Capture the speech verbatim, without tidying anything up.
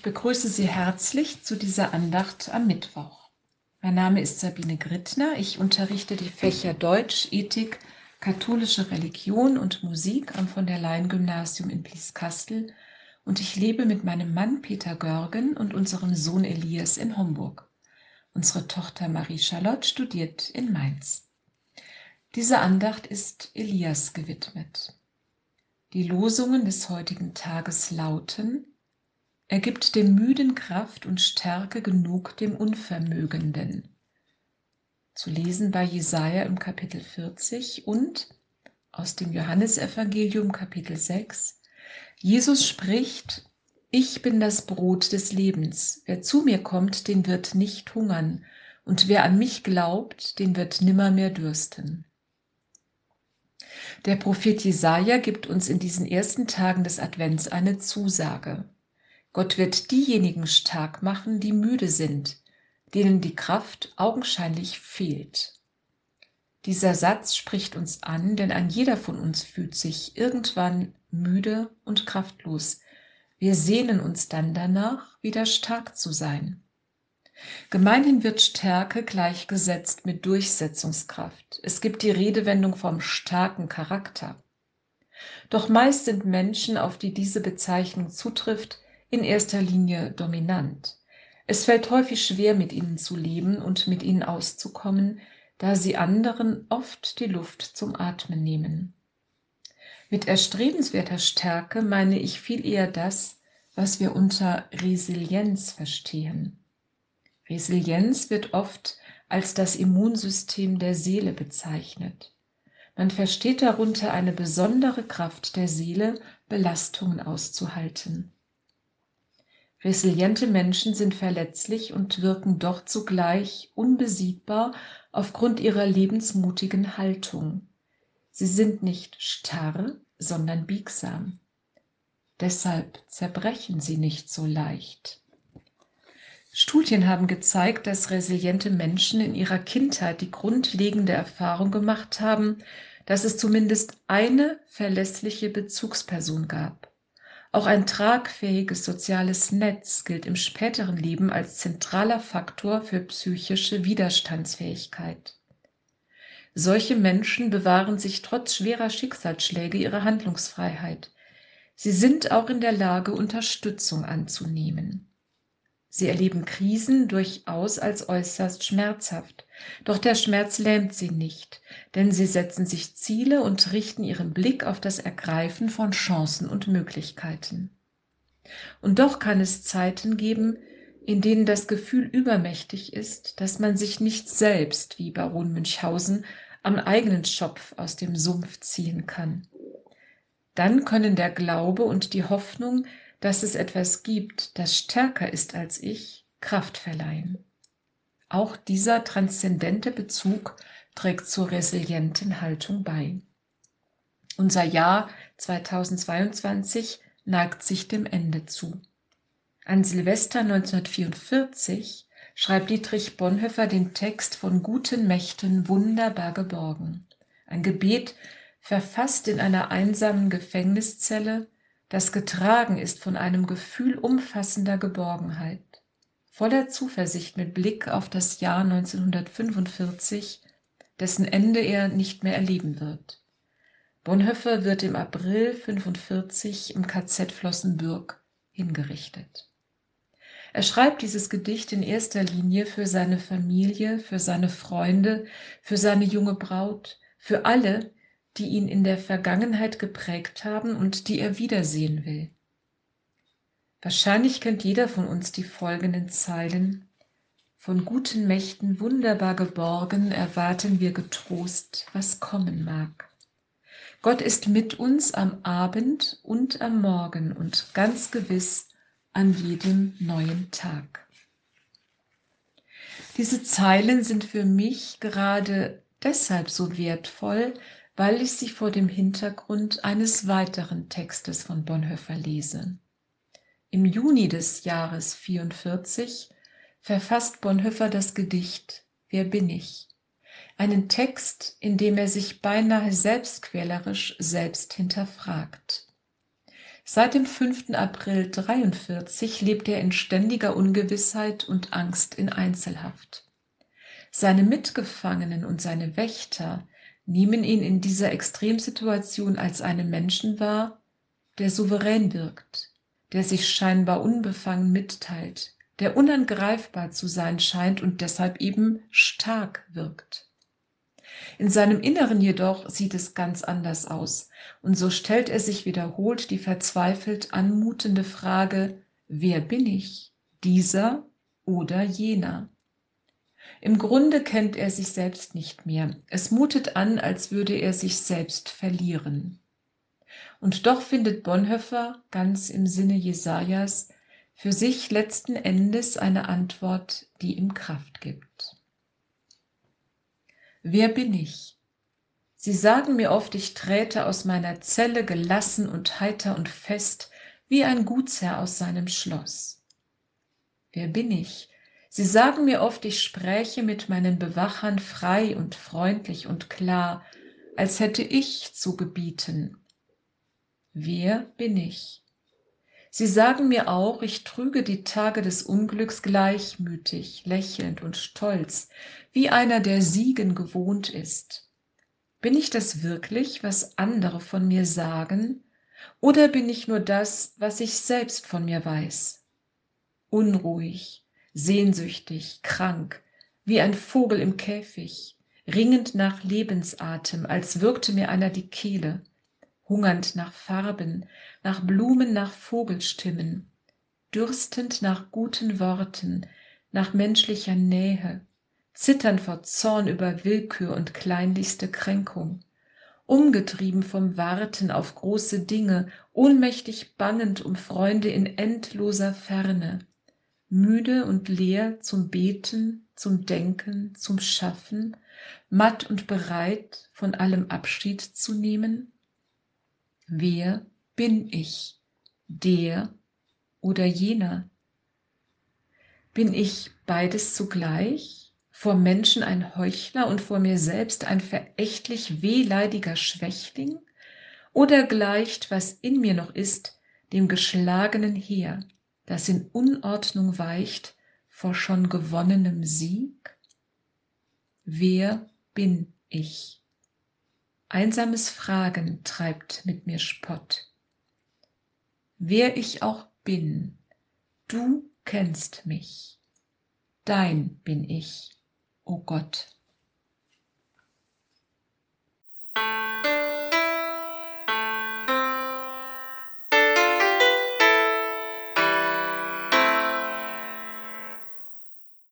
Ich begrüße Sie herzlich zu dieser Andacht am Mittwoch. Mein Name ist Sabine Grittner. Ich unterrichte die Fächer Deutsch, Ethik, katholische Religion und Musik am von der Leyen Gymnasium in Blieskastel und ich lebe mit meinem Mann Peter Görgen und unserem Sohn Elias in Homburg. Unsere Tochter Marie-Charlotte studiert in Mainz. Diese Andacht ist Elias gewidmet. Die Losungen des heutigen Tages lauten: Er gibt dem Müden Kraft und Stärke genug dem Unvermögenden. Zu lesen bei Jesaja im Kapitel vierzig und aus dem Johannesevangelium Kapitel sechs. Jesus spricht: Ich bin das Brot des Lebens. Wer zu mir kommt, den wird nicht hungern. Und wer an mich glaubt, den wird nimmermehr dürsten. Der Prophet Jesaja gibt uns in diesen ersten Tagen des Advents eine Zusage. Gott wird diejenigen stark machen, die müde sind, denen die Kraft augenscheinlich fehlt. Dieser Satz spricht uns an, denn ein jeder von uns fühlt sich irgendwann müde und kraftlos. Wir sehnen uns dann danach, wieder stark zu sein. Gemeinhin wird Stärke gleichgesetzt mit Durchsetzungskraft. Es gibt die Redewendung vom starken Charakter. Doch meist sind Menschen, auf die diese Bezeichnung zutrifft, in erster Linie dominant. Es fällt häufig schwer, mit ihnen zu leben und mit ihnen auszukommen, da sie anderen oft die Luft zum Atmen nehmen. Mit erstrebenswerter Stärke meine ich viel eher das, was wir unter Resilienz verstehen. Resilienz wird oft als das Immunsystem der Seele bezeichnet. Man versteht darunter eine besondere Kraft der Seele, Belastungen auszuhalten. Resiliente Menschen sind verletzlich und wirken doch zugleich unbesiegbar aufgrund ihrer lebensmutigen Haltung. Sie sind nicht starr, sondern biegsam. Deshalb zerbrechen sie nicht so leicht. Studien haben gezeigt, dass resiliente Menschen in ihrer Kindheit die grundlegende Erfahrung gemacht haben, dass es zumindest eine verlässliche Bezugsperson gab. Auch ein tragfähiges soziales Netz gilt im späteren Leben als zentraler Faktor für psychische Widerstandsfähigkeit. Solche Menschen bewahren sich trotz schwerer Schicksalsschläge ihre Handlungsfreiheit. Sie sind auch in der Lage, Unterstützung anzunehmen. Sie erleben Krisen durchaus als äußerst schmerzhaft, doch der Schmerz lähmt sie nicht, denn sie setzen sich Ziele und richten ihren Blick auf das Ergreifen von Chancen und Möglichkeiten. Und doch kann es Zeiten geben, in denen das Gefühl übermächtig ist, dass man sich nicht selbst, wie Baron Münchhausen, am eigenen Schopf aus dem Sumpf ziehen kann. Dann können der Glaube und die Hoffnung, dass es etwas gibt, das stärker ist als ich, Kraft verleihen. Auch dieser transzendente Bezug trägt zur resilienten Haltung bei. Unser Jahr zweitausendzweiundzwanzig neigt sich dem Ende zu. An Silvester neunzehnhundertvierundvierzig schreibt Dietrich Bonhoeffer den Text von Guten Mächten wunderbar geborgen. Ein Gebet, verfasst in einer einsamen Gefängniszelle, das getragen ist von einem Gefühl umfassender Geborgenheit. Voller Zuversicht mit Blick auf das Jahr neunzehnhundertfünfundvierzig, dessen Ende er nicht mehr erleben wird. Bonhoeffer wird im April fünfundvierzig im K Z Flossenbürg hingerichtet. Er schreibt dieses Gedicht in erster Linie für seine Familie, für seine Freunde, für seine junge Braut, für alle, die ihn in der Vergangenheit geprägt haben und die er wiedersehen will. Wahrscheinlich kennt jeder von uns die folgenden Zeilen: Von guten Mächten wunderbar geborgen, erwarten wir getrost, was kommen mag. Gott ist mit uns am Abend und am Morgen und ganz gewiss an jedem neuen Tag. Diese Zeilen sind für mich gerade deshalb so wertvoll, weil ich sie vor dem Hintergrund eines weiteren Textes von Bonhoeffer lese. Im Juni des Jahres vierundvierzig verfasst Bonhoeffer das Gedicht Wer bin ich? Einen Text, in dem er sich beinahe selbstquälerisch selbst hinterfragt. Seit dem fünften April dreiundvierzig lebt er in ständiger Ungewissheit und Angst in Einzelhaft. Seine Mitgefangenen und seine Wächter nehmen ihn in dieser Extremsituation als einen Menschen wahr, der souverän wirkt, der sich scheinbar unbefangen mitteilt, der unangreifbar zu sein scheint und deshalb eben stark wirkt. In seinem Inneren jedoch sieht es ganz anders aus, und so stellt er sich wiederholt die verzweifelt anmutende Frage: Wer bin ich, dieser oder jener? Im Grunde kennt er sich selbst nicht mehr. Es mutet an, als würde er sich selbst verlieren. Und doch findet Bonhoeffer, ganz im Sinne Jesajas, für sich letzten Endes eine Antwort, die ihm Kraft gibt. Wer bin ich? Sie sagen mir oft, ich träte aus meiner Zelle gelassen und heiter und fest, wie ein Gutsherr aus seinem Schloss. Wer bin ich? Sie sagen mir oft, ich spräche mit meinen Bewachern frei und freundlich und klar, als hätte ich zu gebieten. Wer bin ich? Sie sagen mir auch, ich trüge die Tage des Unglücks gleichmütig, lächelnd und stolz, wie einer, der Siegen gewohnt ist. Bin ich das wirklich, was andere von mir sagen, oder bin ich nur das, was ich selbst von mir weiß? Unruhig, sehnsüchtig, krank, wie ein Vogel im Käfig, ringend nach Lebensatem, als würgte mir einer die Kehle, hungernd nach Farben, nach Blumen, nach Vogelstimmen, dürstend nach guten Worten, nach menschlicher Nähe, zitternd vor Zorn über Willkür und kleinlichste Kränkung, umgetrieben vom Warten auf große Dinge, ohnmächtig bangend um Freunde in endloser Ferne, müde und leer zum Beten, zum Denken, zum Schaffen, matt und bereit, von allem Abschied zu nehmen? Wer bin ich, der oder jener? Bin ich beides zugleich? Vor Menschen ein Heuchler und vor mir selbst ein verächtlich wehleidiger Schwächling? Oder gleicht, was in mir noch ist, dem geschlagenen Heer, das in Unordnung weicht vor schon gewonnenem Sieg? Wer bin ich? Einsames Fragen treibt mit mir Spott. Wer ich auch bin, du kennst mich. Dein bin ich, o Gott.